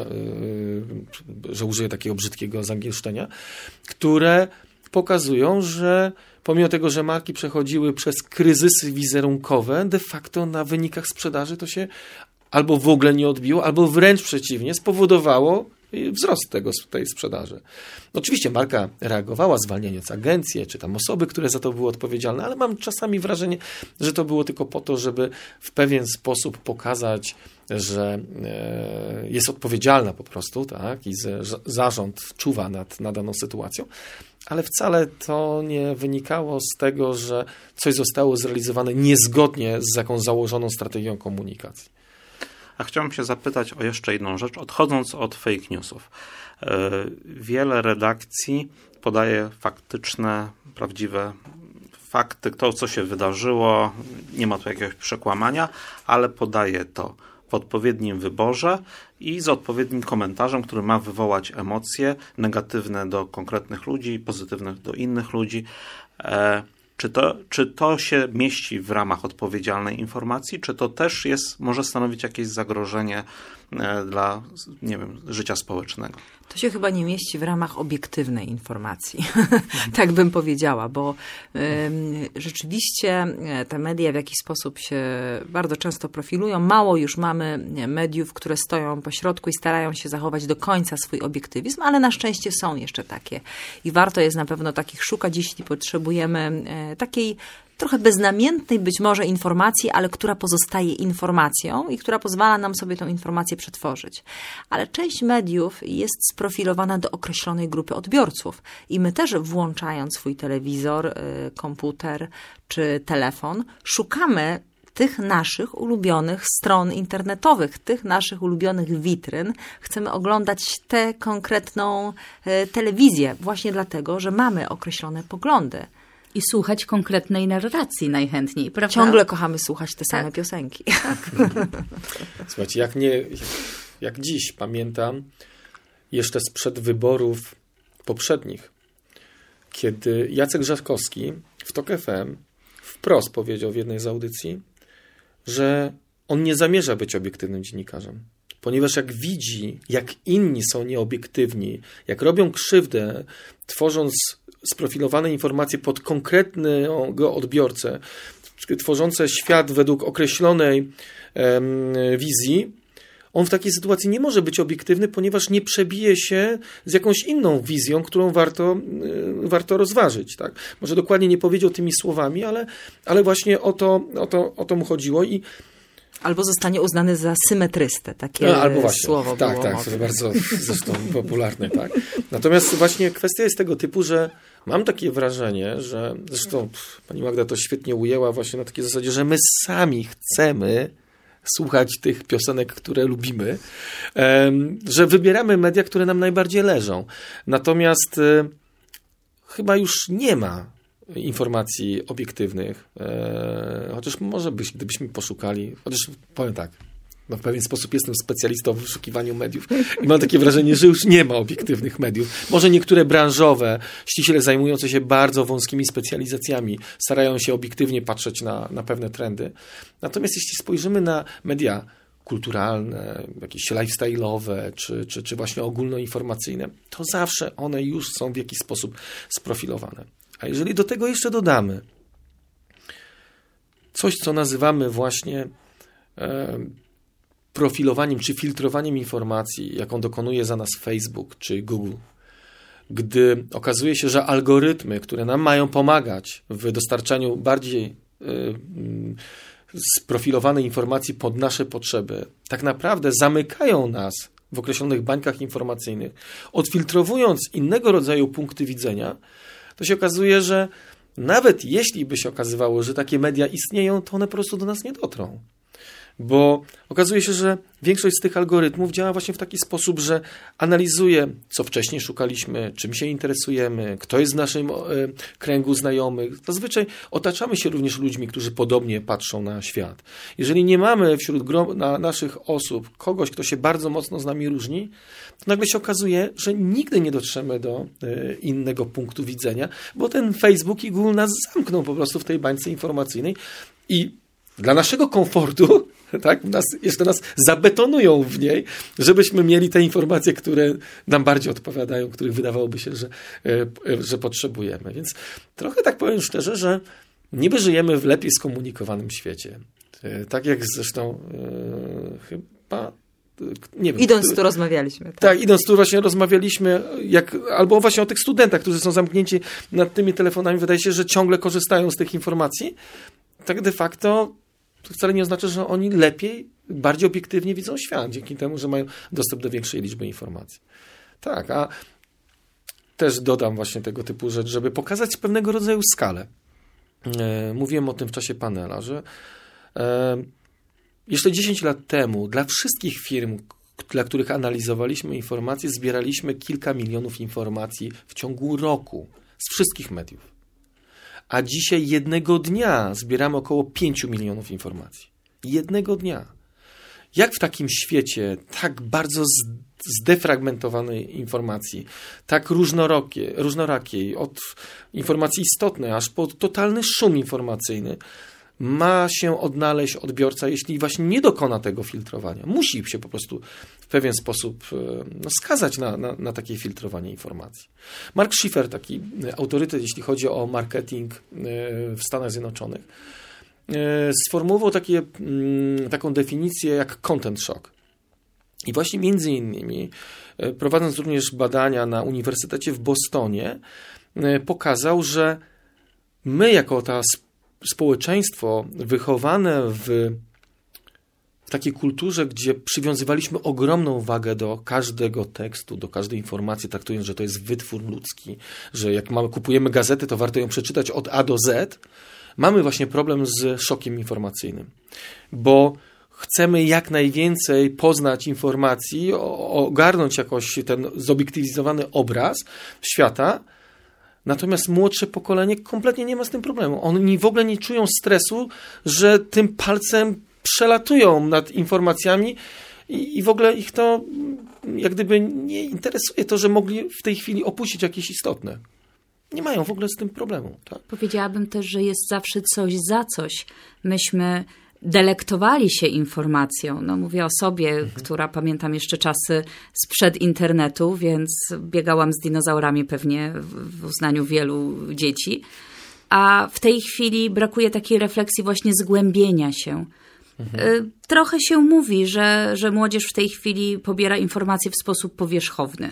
Speaker 5: yy, że użyję takiego brzydkiego zangielszczenia, które pokazują, że pomimo tego, że marki przechodziły przez kryzysy wizerunkowe, de facto na wynikach sprzedaży to się albo w ogóle nie odbiło, albo wręcz przeciwnie, spowodowało wzrost tego, tej sprzedaży. Oczywiście marka reagowała, zwalniając agencje, czy tam osoby, które za to były odpowiedzialne, ale mam czasami wrażenie, że to było tylko po to, żeby w pewien sposób pokazać, że jest odpowiedzialna po prostu, tak, i że zarząd czuwa nad, nad daną sytuacją, ale wcale to nie wynikało z tego, że coś zostało zrealizowane niezgodnie z jakąś założoną strategią komunikacji.
Speaker 2: A chciałem się zapytać o jeszcze jedną rzecz, odchodząc od fake newsów. Wiele redakcji podaje faktyczne, prawdziwe fakty, to co się wydarzyło, nie ma tu jakiegoś przekłamania, ale podaje to w odpowiednim wyborze i z odpowiednim komentarzem, który ma wywołać emocje negatywne do konkretnych ludzi, pozytywne do innych ludzi. Czy to, czy to się mieści w ramach odpowiedzialnej informacji, czy to też jest, może stanowić jakieś zagrożenie dla, nie wiem, życia społecznego?
Speaker 3: To się chyba nie mieści w ramach obiektywnej informacji, tak bym powiedziała, bo y, rzeczywiście te media w jakiś sposób się bardzo często profilują. Mało już mamy mediów, które stoją po środku i starają się zachować do końca swój obiektywizm, ale na szczęście są jeszcze takie. I warto jest na pewno takich szukać, jeśli potrzebujemy y, takiej trochę beznamiętnej być może informacji, ale która pozostaje informacją i która pozwala nam sobie tą informację przetworzyć. Ale część mediów jest sprofilowana do określonej grupy odbiorców i my też, włączając swój telewizor, komputer czy telefon, szukamy tych naszych ulubionych stron internetowych, tych naszych ulubionych witryn. Chcemy oglądać tę konkretną telewizję właśnie dlatego, że mamy określone poglądy.
Speaker 4: I słuchać konkretnej narracji najchętniej, prawda?
Speaker 3: Ciągle kochamy słuchać te same
Speaker 4: tak.
Speaker 3: piosenki.
Speaker 4: Tak.
Speaker 5: Słuchajcie, jak nie, jak, jak dziś pamiętam, jeszcze sprzed wyborów poprzednich, kiedy Jacek Żakowski w Tok F M wprost powiedział w jednej z audycji, że on nie zamierza być obiektywnym dziennikarzem. Ponieważ jak widzi, jak inni są nieobiektywni, jak robią krzywdę, tworząc sprofilowane informacje pod konkretnego odbiorcę, tworzące świat według określonej um, wizji, on w takiej sytuacji nie może być obiektywny, ponieważ nie przebije się z jakąś inną wizją, którą warto, y, warto rozważyć. Tak? Może dokładnie nie powiedział tymi słowami, ale, ale właśnie o to, o, to, o to mu chodziło i
Speaker 3: albo zostanie uznany za symetrystę. Takie
Speaker 5: no, albo właśnie,
Speaker 3: słowo
Speaker 5: tak,
Speaker 3: było.
Speaker 5: Tak, to bardzo zresztą popularne. Tak. Natomiast właśnie kwestia jest tego typu, że mam takie wrażenie, że zresztą pff, pani Magda to świetnie ujęła właśnie na takiej zasadzie, że my sami chcemy słuchać tych piosenek, które lubimy, um, że wybieramy media, które nam najbardziej leżą. Natomiast y, chyba już nie ma informacji obiektywnych, e, chociaż może byś, gdybyśmy poszukali, chociaż powiem tak, no w pewien sposób jestem specjalistą w wyszukiwaniu mediów i mam takie wrażenie, że już nie ma obiektywnych mediów. Może niektóre branżowe, ściśle zajmujące się bardzo wąskimi specjalizacjami, starają się obiektywnie patrzeć na, na pewne trendy. Natomiast jeśli spojrzymy na media kulturalne, jakieś lifestyle'owe, czy, czy, czy właśnie ogólnoinformacyjne, to zawsze one już są w jakiś sposób sprofilowane. A jeżeli do tego jeszcze dodamy coś, co nazywamy właśnie e, profilowaniem czy filtrowaniem informacji, jaką dokonuje za nas Facebook czy Google, gdy okazuje się, że algorytmy, które nam mają pomagać w dostarczaniu bardziej e, sprofilowanej informacji pod nasze potrzeby, tak naprawdę zamykają nas w określonych bańkach informacyjnych, odfiltrowując innego rodzaju punkty widzenia, to się okazuje, że nawet jeśli by się okazywało, że takie media istnieją, to one po prostu do nas nie dotrą. Bo okazuje się, że większość z tych algorytmów działa właśnie w taki sposób, że analizuje, co wcześniej szukaliśmy, czym się interesujemy, kto jest w naszym kręgu znajomych. Zazwyczaj otaczamy się również ludźmi, którzy podobnie patrzą na świat. Jeżeli nie mamy wśród gro- na naszych osób kogoś, kto się bardzo mocno z nami różni, to nagle się okazuje, że nigdy nie dotrzemy do innego punktu widzenia, bo ten Facebook i Google nas zamkną po prostu w tej bańce informacyjnej i dla naszego komfortu, tak, nas, jeszcze nas zabetonują w niej, żebyśmy mieli te informacje, które nam bardziej odpowiadają, których wydawałoby się, że, że potrzebujemy. Więc trochę tak powiem szczerze, że niby żyjemy w lepiej skomunikowanym świecie. Tak jak zresztą e, chyba... Nie wiem,
Speaker 3: idąc tu rozmawialiśmy. Tak.
Speaker 5: tak, idąc tu właśnie rozmawialiśmy, jak, albo właśnie o tych studentach, którzy są zamknięci nad tymi telefonami. Wydaje się, że ciągle korzystają z tych informacji. Tak de facto to wcale nie oznacza, że oni lepiej, bardziej obiektywnie widzą świat, dzięki temu, że mają dostęp do większej liczby informacji. Tak, a też dodam właśnie tego typu rzecz, żeby pokazać pewnego rodzaju skalę. E, mówiłem o tym w czasie panela, że e, jeszcze dziesięć lat temu dla wszystkich firm, dla których analizowaliśmy informacje, zbieraliśmy kilka milionów informacji w ciągu roku z wszystkich mediów. A dzisiaj jednego dnia zbieramy około pięciu milionów informacji. Jednego dnia. Jak w takim świecie tak bardzo zdefragmentowanej informacji, tak różnorakiej, różnorakiej, od informacji istotnej aż po totalny szum informacyjny, ma się odnaleźć odbiorca, jeśli właśnie nie dokona tego filtrowania. Musi się po prostu w pewien sposób no, skazać na, na, na takie filtrowanie informacji. Mark Schiffer, taki autorytet, jeśli chodzi o marketing w Stanach Zjednoczonych, sformułował takie, taką definicję jak content shock. I właśnie między innymi, prowadząc również badania na Uniwersytecie w Bostonie, pokazał, że my jako ta społeczeństwo wychowane w, w takiej kulturze, gdzie przywiązywaliśmy ogromną wagę do każdego tekstu, do każdej informacji, traktując, że to jest wytwór ludzki, że jak mamy, kupujemy gazetę, to warto ją przeczytać od A do Z, mamy właśnie problem z szokiem informacyjnym, bo chcemy jak najwięcej poznać informacji, ogarnąć jakoś ten zobiektywizowany obraz świata. Natomiast młodsze pokolenie kompletnie nie ma z tym problemu. Oni w ogóle nie czują stresu, że tym palcem przelatują nad informacjami i, i w ogóle ich to jak gdyby nie interesuje to, że mogli w tej chwili opuścić jakieś istotne. Nie mają w ogóle z tym problemu. Tak?
Speaker 4: Powiedziałabym też, że jest zawsze coś za coś. Myśmy delektowali się informacją. No, mówię o sobie, mhm. która pamiętam jeszcze czasy sprzed internetu, więc biegałam z dinozaurami pewnie w uznaniu wielu dzieci. A w tej chwili brakuje takiej refleksji właśnie zgłębienia się. Mhm. Trochę się mówi, że, że młodzież w tej chwili pobiera informacje w sposób powierzchowny.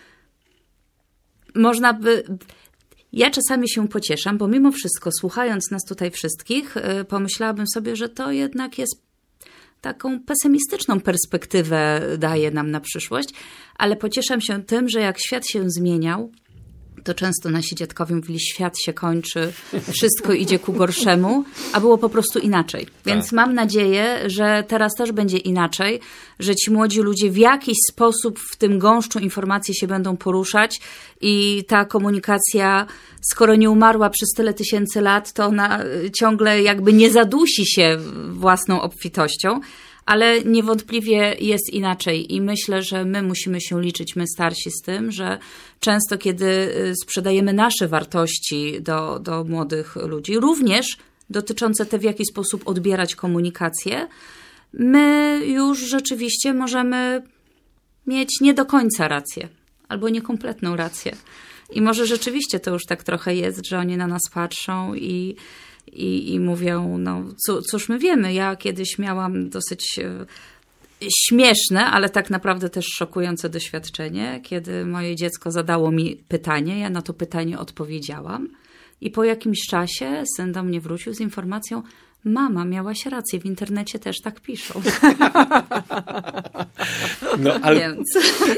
Speaker 4: Można by... Ja czasami się pocieszam, bo mimo wszystko, słuchając nas tutaj wszystkich, pomyślałabym sobie, że to jednak jest taką pesymistyczną perspektywę daje nam na przyszłość, ale pocieszam się tym, że jak świat się zmieniał, to często nasi dziadkowie mówili, świat się kończy, wszystko idzie ku gorszemu, a było po prostu inaczej. Więc tak. Mam nadzieję, że teraz też będzie inaczej, że ci młodzi ludzie w jakiś sposób w tym gąszczu informacji się będą poruszać i ta komunikacja, skoro nie umarła przez tyle tysięcy lat, to ona ciągle jakby nie zadusi się własną obfitością, Ale niewątpliwie jest inaczej i myślę, że my musimy się liczyć, my starsi, z tym, że często kiedy sprzedajemy nasze wartości do, do młodych ludzi, również dotyczące te, w jaki sposób odbierać komunikację, my już rzeczywiście możemy mieć nie do końca rację albo niekompletną rację. I może rzeczywiście to już tak trochę jest, że oni na nas patrzą i, i, i mówią, no cóż my wiemy, ja kiedyś miałam dosyć śmieszne, ale tak naprawdę też szokujące doświadczenie, kiedy moje dziecko zadało mi pytanie, ja na to pytanie odpowiedziałam i po jakimś czasie syn do mnie wrócił z informacją: mama, miałaś rację, w internecie też tak piszą.
Speaker 5: No, ale...
Speaker 4: Więc...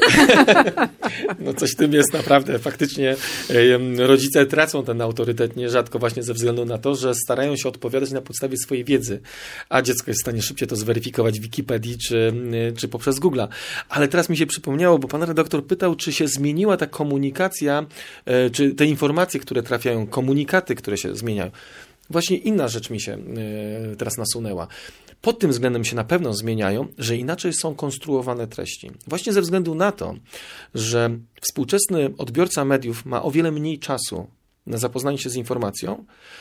Speaker 5: no coś w tym jest naprawdę. Faktycznie rodzice tracą ten autorytet nierzadko właśnie ze względu na to, że starają się odpowiadać na podstawie swojej wiedzy, a dziecko jest w stanie szybciej to zweryfikować w Wikipedii czy, czy poprzez Google'a. Ale teraz mi się przypomniało, bo pan redaktor pytał, czy się zmieniła ta komunikacja, czy te informacje, które trafiają, komunikaty, które się zmieniają. Właśnie inna rzecz mi się teraz nasunęła. Pod tym względem się na pewno zmieniają, że inaczej są konstruowane treści. Właśnie ze względu na to, że współczesny odbiorca mediów ma o wiele mniej czasu na zapoznanie się z informacją,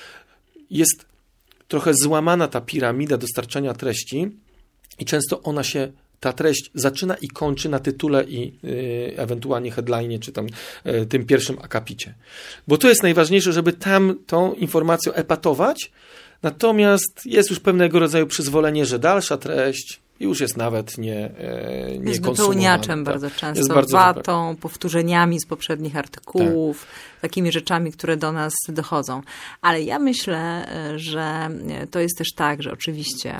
Speaker 5: jest trochę złamana ta piramida dostarczania treści i często ona się, ta treść zaczyna i kończy na tytule i y, ewentualnie headline, czy tam y, tym pierwszym akapicie. Bo to jest najważniejsze, żeby tam tą informacją epatować, natomiast jest już pewnego rodzaju przyzwolenie, że dalsza treść już jest nawet nie, nie
Speaker 3: jest
Speaker 5: konsumowana.
Speaker 3: wypełniaczem
Speaker 5: tak.
Speaker 3: bardzo często,
Speaker 5: jest bardzo
Speaker 3: watą, wypeł... powtórzeniami z poprzednich artykułów, tak. takimi rzeczami, które do nas dochodzą. Ale ja myślę, że to jest też tak, że oczywiście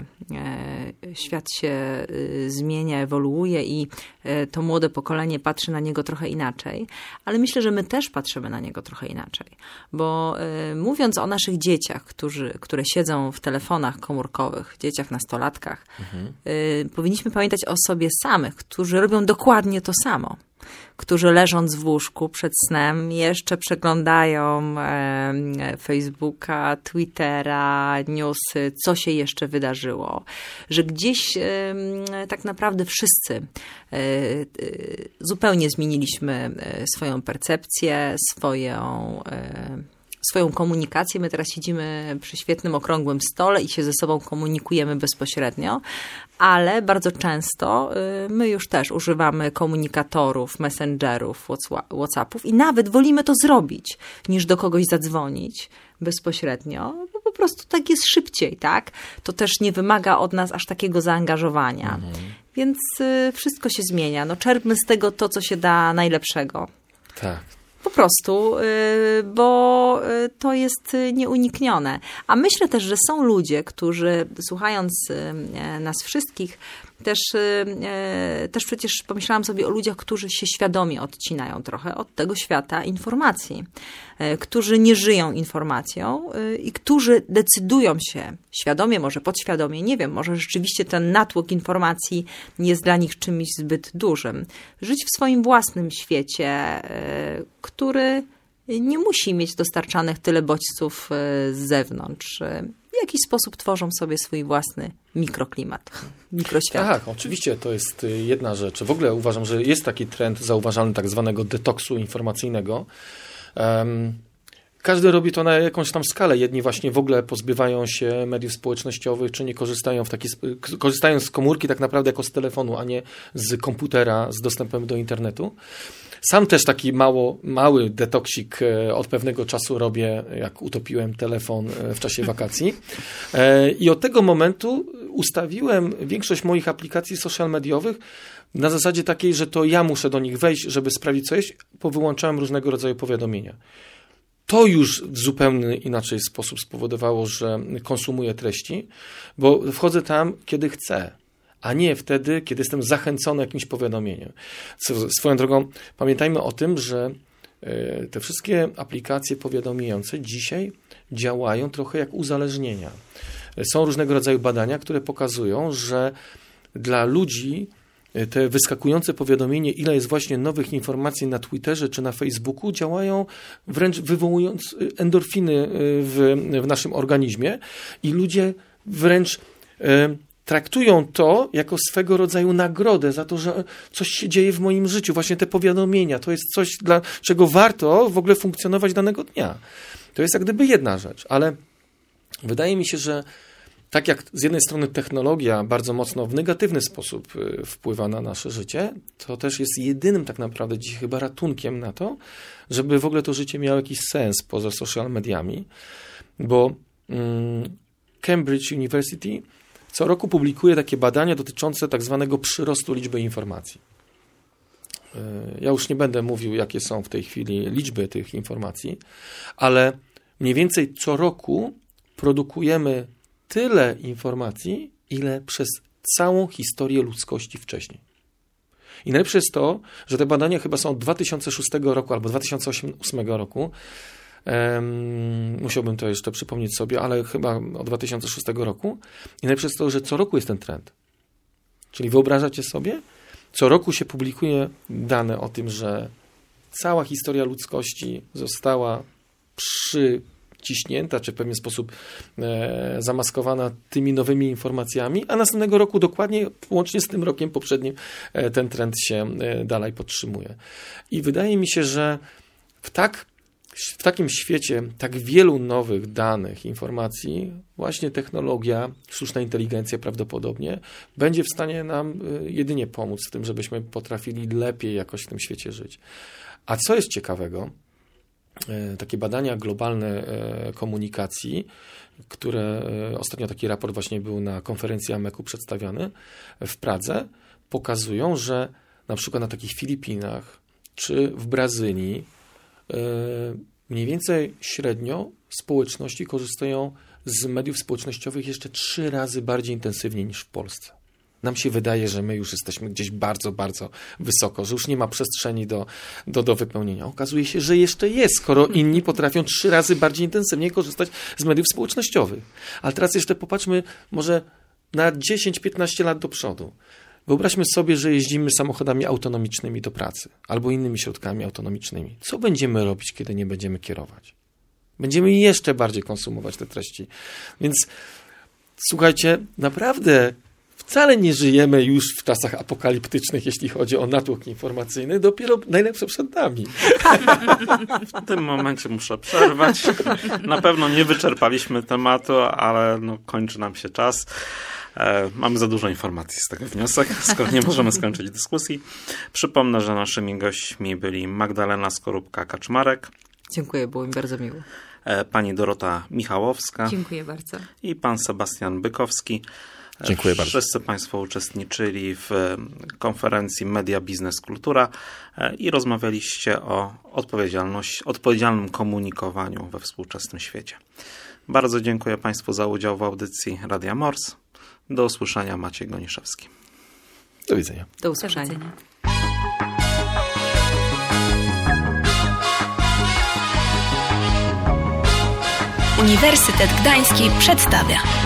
Speaker 3: świat się zmienia, ewoluuje i to młode pokolenie patrzy na niego trochę inaczej, ale myślę, że my też patrzymy na niego trochę inaczej. Bo mówiąc o naszych dzieciach, którzy, które siedzą w telefonach komórkowych, dzieciach, nastolatkach, mhm. powinniśmy pamiętać o sobie samych, którzy robią dokładnie to samo. Którzy leżąc w łóżku przed snem jeszcze przeglądają e, Facebooka, Twittera, newsy, co się jeszcze wydarzyło. Że gdzieś e, tak naprawdę wszyscy e, e, zupełnie zmieniliśmy swoją percepcję, swoją... E, swoją komunikację. My teraz siedzimy przy świetnym, okrągłym stole i się ze sobą komunikujemy bezpośrednio, ale bardzo często my już też używamy komunikatorów, messengerów, WhatsAppów i nawet wolimy to zrobić, niż do kogoś zadzwonić bezpośrednio, bo po prostu tak jest szybciej, tak? To też nie wymaga od nas aż takiego zaangażowania. Mhm. Więc wszystko się zmienia. No, czerpmy z tego to, co się da najlepszego.
Speaker 5: Tak.
Speaker 3: Po prostu, bo to jest nieuniknione. A myślę też, że są ludzie, którzy słuchając nas wszystkich, też, też przecież pomyślałam sobie o ludziach, którzy się świadomie odcinają trochę od tego świata informacji, którzy nie żyją informacją i którzy decydują się świadomie, może podświadomie, nie wiem, może rzeczywiście ten natłok informacji jest dla nich czymś zbyt dużym. Żyć w swoim własnym świecie, który nie musi mieć dostarczanych tyle bodźców z zewnątrz. W jakiś sposób tworzą sobie swój własny mikroklimat, mikroświat.
Speaker 5: Tak, oczywiście to jest jedna rzecz. W ogóle uważam, że jest taki trend zauważalny tak zwanego detoksu informacyjnego. Um, każdy robi to na jakąś tam skalę. Jedni właśnie w ogóle pozbywają się mediów społecznościowych, czy nie korzystają w taki, korzystają z komórki tak naprawdę jako z telefonu, a nie z komputera z dostępem do internetu. Sam też taki mało, mały detoksik od pewnego czasu robię, jak utopiłem telefon w czasie wakacji. I od tego momentu ustawiłem większość moich aplikacji social mediowych na zasadzie takiej, że to ja muszę do nich wejść, żeby sprawdzić, co jest. Powyłączałem różnego rodzaju powiadomienia. To już w zupełnie inaczej sposób spowodowało, że konsumuję treści, bo wchodzę tam, kiedy chcę, a nie wtedy, kiedy jestem zachęcony jakimś powiadomieniem. Swoją drogą, pamiętajmy o tym, że te wszystkie aplikacje powiadomiające dzisiaj działają trochę jak uzależnienia. Są różnego rodzaju badania, które pokazują, że dla ludzi te wyskakujące powiadomienie, ile jest właśnie nowych informacji na Twitterze czy na Facebooku, działają wręcz wywołując endorfiny w, w naszym organizmie i ludzie wręcz traktują to jako swego rodzaju nagrodę za to, że coś się dzieje w moim życiu. Właśnie te powiadomienia, to jest coś, dla czego warto w ogóle funkcjonować danego dnia. To jest jak gdyby jedna rzecz, ale wydaje mi się, że tak jak z jednej strony technologia bardzo mocno w negatywny sposób wpływa na nasze życie, to też jest jedynym tak naprawdę dziś chyba ratunkiem na to, żeby w ogóle to życie miało jakiś sens poza social mediami, bo mm, Cambridge University co roku publikuje takie badania dotyczące tak zwanego przyrostu liczby informacji. Ja już nie będę mówił, jakie są w tej chwili liczby tych informacji, ale mniej więcej co roku produkujemy tyle informacji, ile przez całą historię ludzkości wcześniej. I najlepsze jest to, że te badania chyba są od dwa tysiące szóstego roku albo dwa tysiące ósmego roku. Um, musiałbym to jeszcze przypomnieć sobie, ale chyba od dwa tysiące szóstego roku. I najlepsze jest to, że co roku jest ten trend. Czyli wyobrażacie sobie? Co roku się publikuje dane o tym, że cała historia ludzkości została przyciśnięta, czy w pewien sposób e, zamaskowana tymi nowymi informacjami, a następnego roku dokładnie, łącznie z tym rokiem poprzednim, e, ten trend się e, dalej podtrzymuje. I wydaje mi się, że w tak W takim świecie tak wielu nowych danych, informacji, właśnie technologia, sztuczna inteligencja prawdopodobnie będzie w stanie nam jedynie pomóc w tym, żebyśmy potrafili lepiej jakoś w tym świecie żyć. A co jest ciekawego, takie badania globalne komunikacji, które ostatnio taki raport właśnie był na konferencji Ameku przedstawiony w Pradze, pokazują, że na przykład na takich Filipinach czy w Brazylii mniej więcej średnio społeczności korzystają z mediów społecznościowych jeszcze trzy razy bardziej intensywnie niż w Polsce. Nam się wydaje, że my już jesteśmy gdzieś bardzo, bardzo wysoko, że już nie ma przestrzeni do, do, do wypełnienia. Okazuje się, że jeszcze jest, skoro inni potrafią trzy razy bardziej intensywnie korzystać z mediów społecznościowych. Ale teraz jeszcze popatrzmy może na dziesięć piętnaście lat do przodu. Wyobraźmy sobie, że jeździmy samochodami autonomicznymi do pracy albo innymi środkami autonomicznymi. Co będziemy robić, kiedy nie będziemy kierować? Będziemy jeszcze bardziej konsumować te treści. Więc słuchajcie, naprawdę wcale nie żyjemy już w czasach apokaliptycznych, jeśli chodzi o natłok informacyjny. Dopiero najlepsze przed nami.
Speaker 2: W tym momencie muszę przerwać. Na pewno nie wyczerpaliśmy tematu, ale no, kończy nam się czas. Mamy za dużo informacji z tego wniosek, skoro nie możemy skończyć dyskusji. Przypomnę, że naszymi gośćmi byli Magdalena Skorupka-Kaczmarek.
Speaker 3: Dziękuję, było mi bardzo miło.
Speaker 2: Pani Dorota Michałowska.
Speaker 4: Dziękuję bardzo.
Speaker 2: I pan Sebastian Bykowski.
Speaker 5: Dziękuję bardzo.
Speaker 2: Wszyscy państwo uczestniczyli w konferencji Media Biznes Kultura i rozmawialiście o odpowiedzialności, odpowiedzialnym komunikowaniu we współczesnym świecie. Bardzo dziękuję państwu za udział w audycji Radia Mors. Do usłyszenia, Maciej Goniszewski.
Speaker 5: Do widzenia.
Speaker 3: Do usłyszenia.
Speaker 4: Do widzenia.
Speaker 1: Uniwersytet Gdański przedstawia.